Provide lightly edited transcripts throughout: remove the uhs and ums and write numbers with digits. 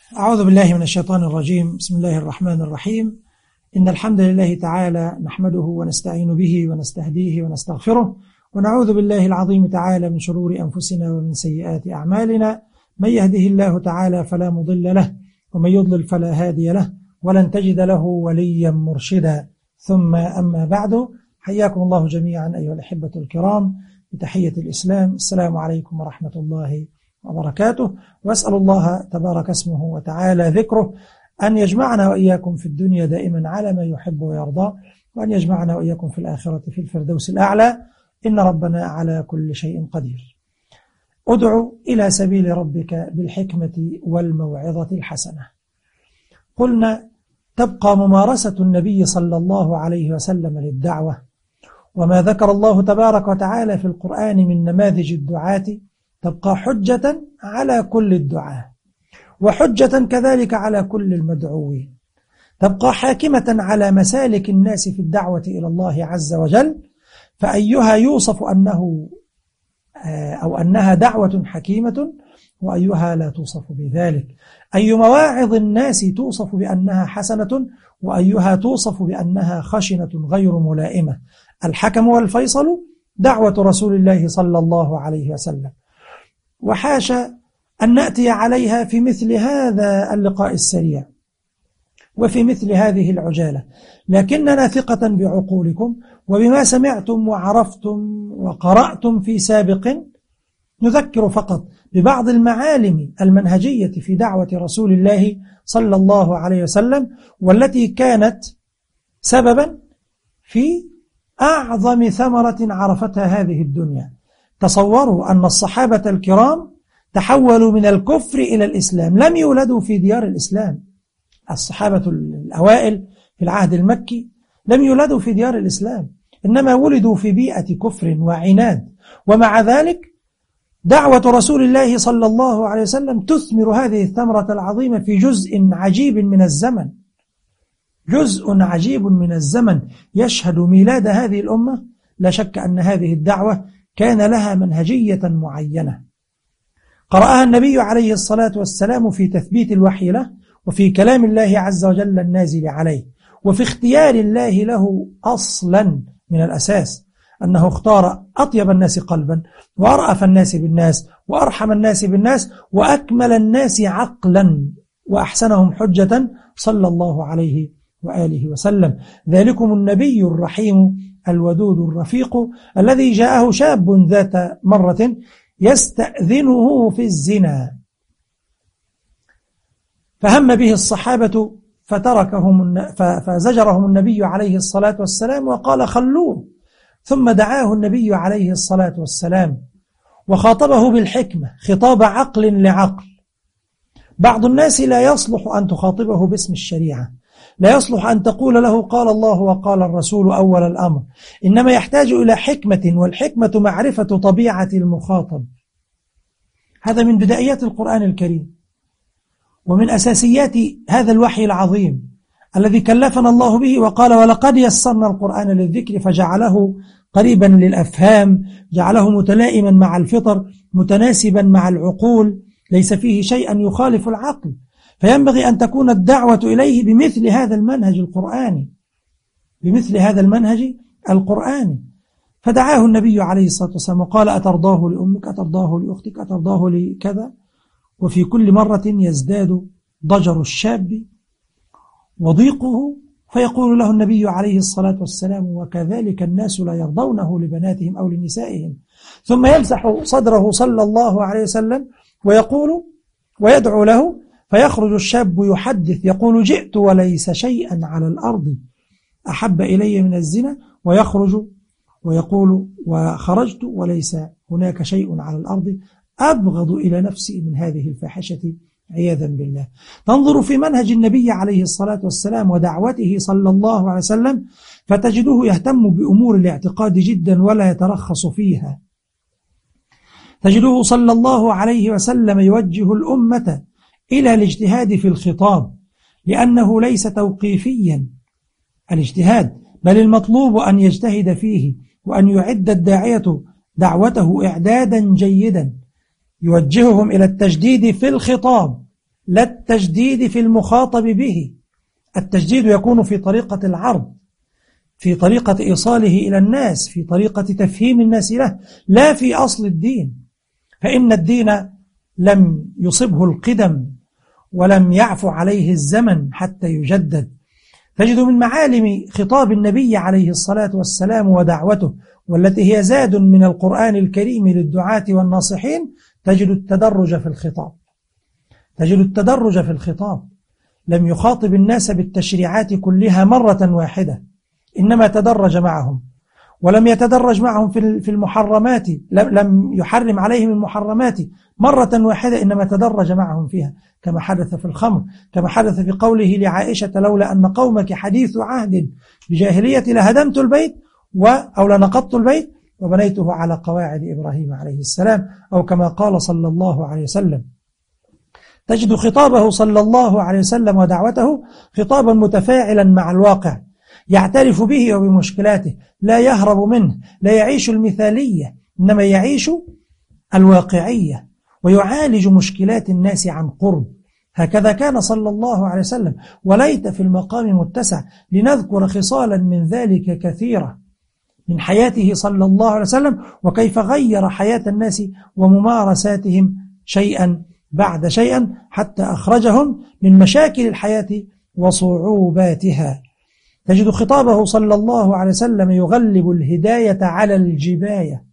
أعوذ بالله من الشيطان الرجيم. بسم الله الرحمن الرحيم. إن الحمد لله تعالى نحمده ونستعين به ونستهديه ونستغفره، ونعوذ بالله العظيم تعالى من شرور أنفسنا ومن سيئات أعمالنا. من يهده الله تعالى فلا مضل له، ومن يضلل فلا هادي له، ولن تجد له وليا مرشدا. ثم أما بعد، حياكم الله جميعا أيها الأحبة الكرام بتحية الإسلام. السلام عليكم ورحمة الله وبركاته، وأسأل الله تبارك اسمه وتعالى ذكره أن يجمعنا وإياكم في الدنيا دائما على ما يحب ويرضى، وأن يجمعنا وإياكم في الآخرة في الفردوس الأعلى، إن ربنا على كل شيء قدير. ادعو إلى سبيل ربك بالحكمة والموعظة الحسنة. قلنا تبقى ممارسة النبي صلى الله عليه وسلم للدعوة، وما ذكر الله تبارك وتعالى في القرآن من نماذج الدعاة تبقى حجة على كل الدعاة، وحجة كذلك على كل المدعوين، تبقى حاكمة على مسالك الناس في الدعوة إلى الله عز وجل، فأيها يوصف أنه أو أنها دعوة حكيمة، وأيها لا توصف بذلك. أي مواعظ الناس توصف بأنها حسنة، وأيها توصف بأنها خشنة غير ملائمة. الحكم والفيصل دعوة رسول الله صلى الله عليه وسلم، وحاشا أن نأتي عليها في مثل هذا اللقاء السريع وفي مثل هذه العجالة، لكننا ثقة بعقولكم وبما سمعتم وعرفتم وقرأتم في سابق نذكر فقط ببعض المعالم المنهجية في دعوة رسول الله صلى الله عليه وسلم، والتي كانت سببا في أعظم ثمرة عرفتها هذه الدنيا. تصوروا أن الصحابة الكرام تحولوا من الكفر إلى الإسلام، لم يولدوا في ديار الإسلام. الصحابة الأوائل في العهد المكي لم يولدوا في ديار الإسلام، إنما ولدوا في بيئة كفر وعناد، ومع ذلك دعوة رسول الله صلى الله عليه وسلم تثمر هذه الثمرة العظيمة في جزء عجيب من الزمن، جزء عجيب من الزمن يشهد ميلاد هذه الأمة. لا شك أن هذه الدعوة كان لها منهجية معينة قرأها النبي عليه الصلاة والسلام في تثبيت الوحي له، وفي كلام الله عز وجل النازل عليه، وفي اختيار الله له أصلا من الأساس، أنه اختار أطيب الناس قلبا، وأرأف الناس بالناس، وأرحم الناس بالناس، وأكمل الناس عقلا، وأحسنهم حجة صلى الله عليه وآله وسلم. ذلكم النبي الرحيم الودود الرفيق الذي جاءه شاب ذات مرة يستأذنه في الزنا، فهم به الصحابة فزجرهم النبي عليه الصلاة والسلام وقال خلوه. ثم دعاه النبي عليه الصلاة والسلام وخاطبه بالحكمة، خطاب عقل لعقل. بعض الناس لا يصلح أن تخاطبه باسم الشريعة، لا يصلح أن تقول له قال الله وقال الرسول أول الأمر، إنما يحتاج إلى حكمة، والحكمة معرفة طبيعة المخاطب. هذا من بدايات القرآن الكريم، ومن أساسيات هذا الوحي العظيم الذي كلفنا الله به، وقال ولقد يسرنا القرآن للذكر فجعله قريبا للأفهام، جعله متلائما مع الفطر، متناسبا مع العقول، ليس فيه شيئا يخالف العقل، فينبغي أن تكون الدعوة إليه بمثل هذا المنهج القرآني، بمثل هذا المنهج القرآني. فدعاه النبي عليه الصلاة والسلام وقال أترضاه لأمك، أترضاه لأختك، أترضاه لكذا. وفي كل مرة يزداد ضجر الشاب وضيقه، فيقول له النبي عليه الصلاة والسلام وكذلك الناس لا يرضونه لبناتهم أو لنسائهم. ثم يمسح صدره صلى الله عليه وسلم ويقول ويدعو له، فيخرج الشاب يحدث يقول جئت وليس شيئا على الأرض أحب إلي من الزنا، ويخرج ويقول وخرجت وليس هناك شيء على الأرض أبغض إلى نفسي من هذه الفاحشة عياذا بالله. تنظر في منهج النبي عليه الصلاة والسلام ودعوته صلى الله عليه وسلم فتجده يهتم بأمور الاعتقاد جدا ولا يترخص فيها. تجده صلى الله عليه وسلم يوجه الأمة إلى الاجتهاد في الخطاب، لأنه ليس توقيفيا الاجتهاد، بل المطلوب أن يجتهد فيه، وأن يعد الداعية دعوته إعدادا جيدا يوجههم إلى التجديد في الخطاب لا التجديد في المخاطب به. التجديد يكون في طريقة العرض، في طريقة إيصاله إلى الناس، في طريقة تفهيم الناس له، لا في أصل الدين. فإن الدين لم يصبه القدم ولم يعفو عليه الزمن حتى يجدد. تجد من معالم خطاب النبي عليه الصلاة والسلام ودعوته، والتي هي زاد من القرآن الكريم للدعاة والناصحين، تجد التدرج في الخطاب. تجد التدرج في الخطاب. لم يخاطب الناس بالتشريعات كلها مرة واحدة، إنما تدرج معهم. ولم يتدرج معهم في المحرمات، لم يحرم عليهم المحرمات مرة واحدة، إنما تدرج معهم فيها، كما حدث في الخمر، كما حدث في قوله لعائشة: لولا أن قومك حديث عهد بجاهلية لهدمت البيت أو لنقضت البيت وبنيته على قواعد إبراهيم عليه السلام، أو كما قال صلى الله عليه وسلم. تجد خطابه صلى الله عليه وسلم ودعوته خطابا متفاعلا مع الواقع، يعترف به وبمشكلاته، لا يهرب منه، لا يعيش المثالية، إنما يعيش الواقعية، ويعالج مشكلات الناس عن قرب. هكذا كان صلى الله عليه وسلم، وليت في المقام متسع لنذكر خصالا من ذلك كثيرة من حياته صلى الله عليه وسلم، وكيف غير حياة الناس وممارساتهم شيئا بعد شيئا حتى أخرجهم من مشاكل الحياة وصعوباتها. تجد خطابه صلى الله عليه وسلم يغلب الهداية على الجباية.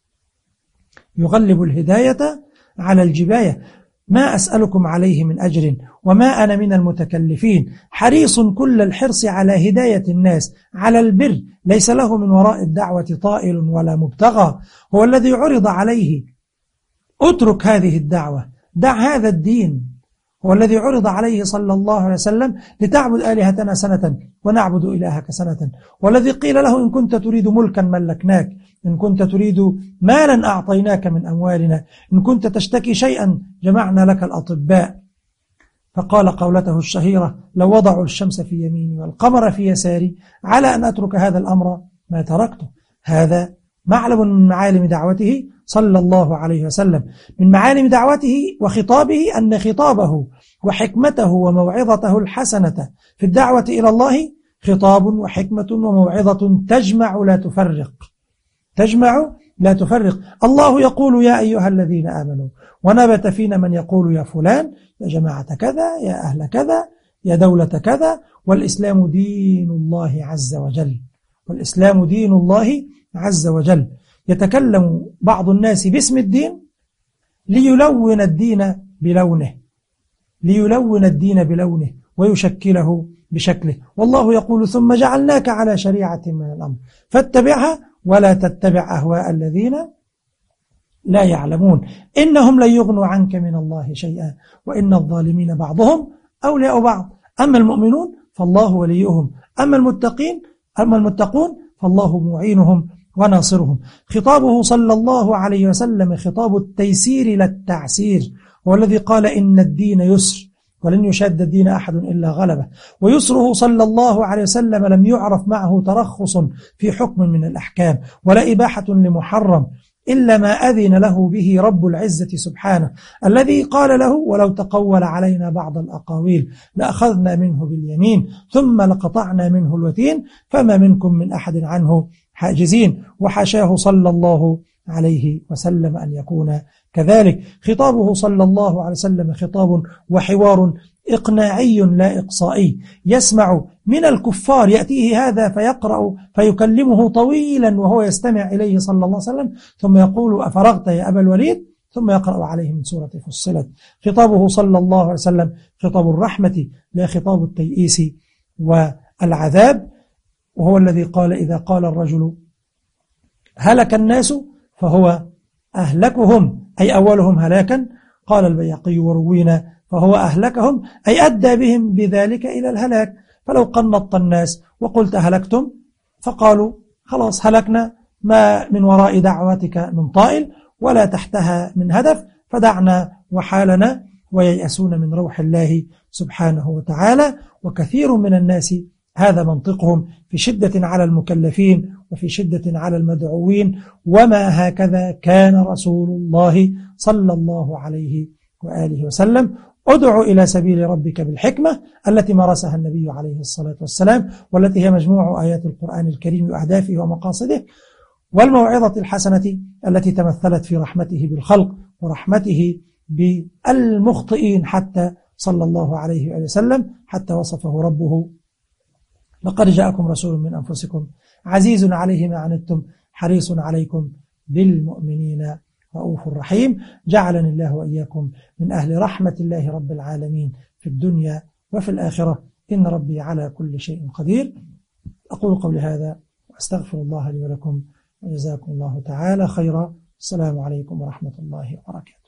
يغلب الهداية على الجباية. ما أسألكم عليه من أجر وما أنا من المتكلفين، حريص كل الحرص على هداية الناس على البر، ليس له من وراء الدعوة طائل ولا مبتغى. هو الذي عرض عليه: اترك هذه الدعوة، دع هذا الدين. هو الذي عرض عليه صلى الله عليه وسلم: لتعبد آلهتنا سنة ونعبد إلهك سنة. والذي قيل له: إن كنت تريد ملكا ملكناك، إن كنت تريد مالا أعطيناك من أموالنا، إن كنت تشتكي شيئا جمعنا لك الأطباء. فقال قولته الشهيرة: لو وضعوا الشمس في يميني والقمر في يساري على أن أترك هذا الأمر ما تركته. هذا معلم من معالم دعوته صلى الله عليه وسلم. من معالم دعوته وخطابه أن خطابه وحكمته وموعظته الحسنة في الدعوة إلى الله خطاب وحكمة وموعظة تجمع لا تفرق. تجمع لا تفرق. الله يقول: يا أيها الذين آمنوا، ونبت فينا من يقول: يا فلان، يا جماعة كذا، يا أهل كذا، يا دولة كذا. والإسلام دين الله عز وجل. والإسلام دين الله عز وجل. يتكلم بعض الناس باسم الدين ليلون الدين بلونه، ليلون الدين بلونه ويشكله بشكله. والله يقول: ثم جعلناك على شريعة من الأمر فاتبعها ولا تتبع أهواء الذين لا يعلمون، إنهم لن يغنوا عنك من الله شيئا وإن الظالمين بعضهم أولياء بعض. أما المؤمنون فالله وليهم، أما المتقون فالله معينهم وناصرهم. خطابه صلى الله عليه وسلم خطاب التيسير لا التعسير. هو الذي قال: إن الدين يسر ولن يشاد الدين أحد إلا غلبه. ويسره صلى الله عليه وسلم لم يعرف معه ترخص في حكم من الأحكام ولا إباحة لمحرم إلا ما أذن له به رب العزة سبحانه، الذي قال له: ولو تقول علينا بعض الأقاويل لأخذنا منه باليمين ثم لقطعنا منه الوتين فما منكم من أحد عنه حاجزين. وحاشاه صلى الله عليه وسلم أن يكون كذلك. خطابه صلى الله عليه وسلم خطاب وحوار إقناعي لا إقصائي. يسمع من الكفار، يأتيه هذا فيقرأ فيكلمه طويلا وهو يستمع إليه صلى الله عليه وسلم، ثم يقول: أفرغت يا أبا الوليد؟ ثم يقرأ عليه من سورة فصلت. خطابه صلى الله عليه وسلم خطاب الرحمة لا خطاب التيئيس والعذاب. وهو الذي قال: إذا قال الرجل هلك الناس فهو أهلكهم، أي أولهم هلاكا. قال البيهقي: وروينا فهو أهلكهم، أي أدى بهم بذلك إلى الهلاك. فلو قنطت الناس وقلت هلكتم فقالوا خلاص هلكنا، ما من وراء دعوتك من طائل ولا تحتها من هدف، فدعنا وحالنا، وييأسون من روح الله سبحانه وتعالى. وكثير من الناس هذا منطقهم في شدة على المكلفين وفي شدة على المدعوين. وما هكذا كان رسول الله صلى الله عليه وآله وسلم. ادع إلى سبيل ربك بالحكمة التي مارسها النبي عليه الصلاة والسلام، والتي هي مجموع آيات القرآن الكريم وأهدافه ومقاصده، والموعظة الحسنة التي تمثلت في رحمته بالخلق ورحمته بالمخطئين، حتى صلى الله عليه وسلم حتى وصفه ربه: لقد جاءكم رسول من أنفسكم عزيز عليه ما عنتم حريص عليكم بالمؤمنين رؤوف رحيم. جعلني الله وإياكم من أهل رحمة الله رب العالمين في الدنيا وفي الآخرة، إن ربي على كل شيء قدير. أقول قولي هذا وأستغفر الله لي ولكم، وجزاكم الله تعالى خيرا. السلام عليكم ورحمة الله وبركاته.